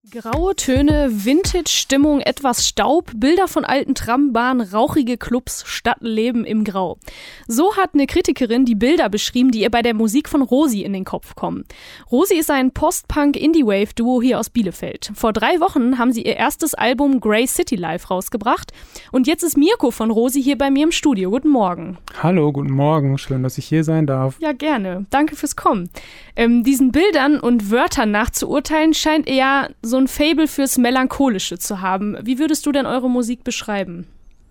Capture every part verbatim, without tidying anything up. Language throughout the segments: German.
Graue Töne, Vintage-Stimmung, etwas Staub, Bilder von alten Trambahnen, rauchige Clubs, Stadtleben im Grau. So hat eine Kritikerin die Bilder beschrieben, die ihr bei der Musik von Rosi in den Kopf kommen. Rosi ist ein Post-Punk-Indie-Wave-Duo hier aus Bielefeld. Vor drei Wochen haben sie ihr erstes Album Grey City Live rausgebracht. Und jetzt ist Mirko von Rosi hier bei mir im Studio. Guten Morgen. Hallo, guten Morgen. Schön, dass ich hier sein darf. Ja, gerne. Danke fürs Kommen. Ähm, diesen Bildern und Wörtern nach zu urteilen, scheint ihr ja so ein Faible fürs Melancholische zu haben. Wie würdest du denn eure Musik beschreiben?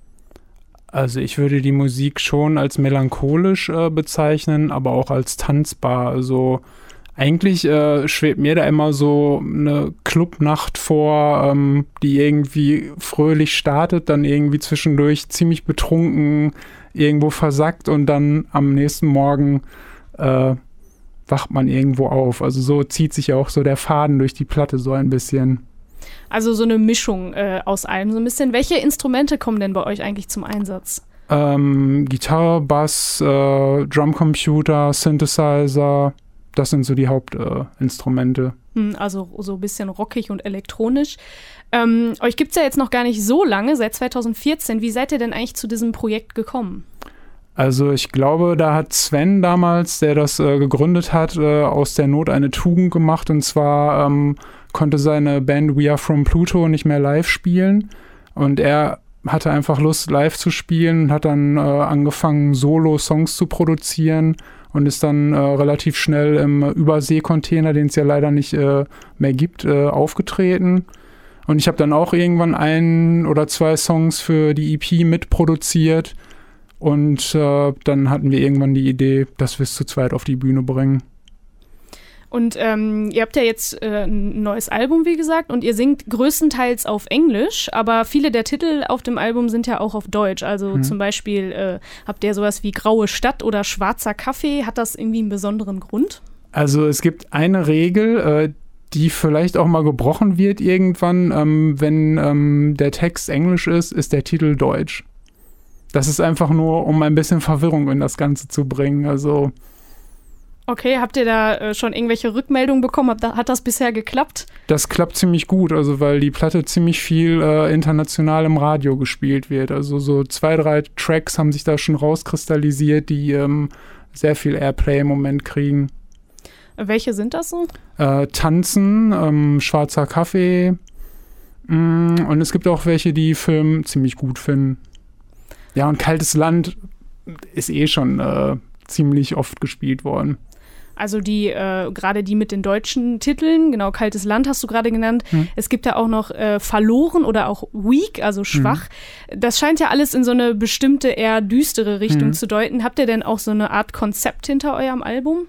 Also ich würde die Musik schon als melancholisch äh, bezeichnen, aber auch als tanzbar. Also eigentlich äh, schwebt mir da immer so eine Clubnacht vor, ähm, die irgendwie fröhlich startet, dann irgendwie zwischendurch ziemlich betrunken irgendwo versackt und dann am nächsten Morgen äh, wacht man irgendwo auf. Also so zieht sich ja auch so der Faden durch die Platte so ein bisschen. Also so eine Mischung äh, aus allem so ein bisschen. Welche Instrumente kommen denn bei euch eigentlich zum Einsatz? Ähm, Gitarre, Bass, äh, Drumcomputer, Synthesizer, das sind so die Hauptinstrumente. Äh, hm, also so ein bisschen rockig und elektronisch. Ähm, euch gibt es ja jetzt noch gar nicht so lange, seit zwanzig vierzehn. Wie seid ihr denn eigentlich zu diesem Projekt gekommen? Also ich glaube, da hat Sven damals, der das äh, gegründet hat, äh, aus der Not eine Tugend gemacht. Und zwar ähm, konnte seine Band We Are From Pluto nicht mehr live spielen. Und er hatte einfach Lust, live zu spielen und hat dann äh, angefangen, Solo-Songs zu produzieren und ist dann äh, relativ schnell im Übersee-Container, den es ja leider nicht äh, mehr gibt, äh, aufgetreten. Und ich habe dann auch irgendwann ein oder zwei Songs für die E P mitproduziert. Und äh, dann hatten wir irgendwann die Idee, dass wir es zu zweit auf die Bühne bringen. Und ähm, ihr habt ja jetzt äh, ein neues Album, wie gesagt, und ihr singt größtenteils auf Englisch, aber viele der Titel auf dem Album sind ja auch auf Deutsch. Also hm. zum Beispiel äh, habt ihr sowas wie Graue Stadt oder Schwarzer Kaffee. Hat das irgendwie einen besonderen Grund? Also es gibt eine Regel, äh, die vielleicht auch mal gebrochen wird irgendwann. Ähm, wenn ähm, der Text Englisch ist, ist der Titel Deutsch. Das ist einfach nur, um ein bisschen Verwirrung in das Ganze zu bringen. Also okay, habt ihr da äh, schon irgendwelche Rückmeldungen bekommen? Hat, hat das bisher geklappt? Das klappt ziemlich gut, also weil die Platte ziemlich viel äh, international im Radio gespielt wird. Also so zwei, drei Tracks haben sich da schon rauskristallisiert, die ähm, sehr viel Airplay im Moment kriegen. Welche sind das so? Äh, Tanzen, ähm, Schwarzer Kaffee mh, und es gibt auch welche, die Film ziemlich gut finden. Ja, und Kaltes Land ist eh schon äh, ziemlich oft gespielt worden. Also die, äh, gerade die mit den deutschen Titeln, genau, Kaltes Land hast du gerade genannt. Hm. Es gibt ja auch noch äh, Verloren oder auch Weak, also schwach. Hm. Das scheint ja alles in so eine bestimmte, eher düstere Richtung hm. zu deuten. Habt ihr denn auch so eine Art Konzept hinter eurem Album?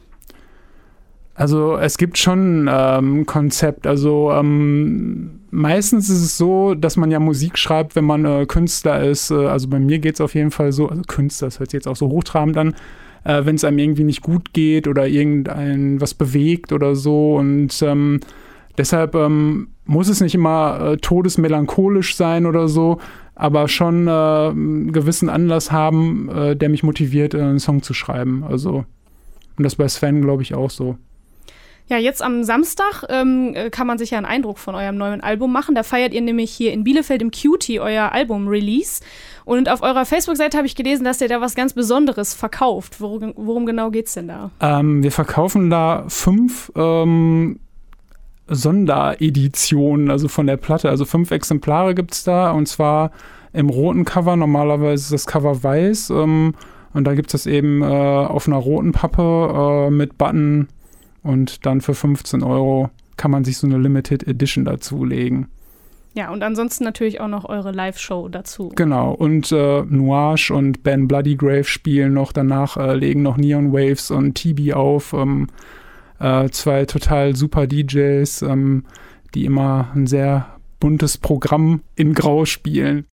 Also es gibt schon ein ähm, Konzept. Also ähm, meistens ist es so, dass man ja Musik schreibt, wenn man äh, Künstler ist. Äh, also bei mir geht es auf jeden Fall so, also Künstler, das hört sich jetzt auch so hochtrabend an, äh, wenn es einem irgendwie nicht gut geht oder irgendein was bewegt oder so. Und ähm, deshalb ähm, muss es nicht immer äh, todesmelancholisch sein oder so, aber schon äh, einen gewissen Anlass haben, äh, der mich motiviert, äh, einen Song zu schreiben. Also und das bei Sven, glaube ich, auch so. Ja, jetzt am Samstag ähm, kann man sich ja einen Eindruck von eurem neuen Album machen. Da feiert ihr nämlich hier in Bielefeld im Cutie euer Album-Release. Und auf eurer Facebook-Seite habe ich gelesen, dass ihr da was ganz Besonderes verkauft. Worum, worum genau geht's denn da? Ähm, wir verkaufen da fünf ähm, Sondereditionen, also von der Platte. Also fünf Exemplare gibt's da. Und zwar im roten Cover. Normalerweise ist das Cover weiß. Ähm, und da gibt's das eben äh, auf einer roten Pappe äh, mit Button. Und dann für fünfzehn Euro kann man sich so eine Limited Edition dazulegen. Ja, und ansonsten natürlich auch noch eure Live-Show dazu. Genau, und äh, Nuage und Ben Bloodygrave spielen noch. Danach äh, legen noch Neon Waves und T B auf. Ähm, äh, zwei total super D Js, ähm, die immer ein sehr buntes Programm in Grau spielen.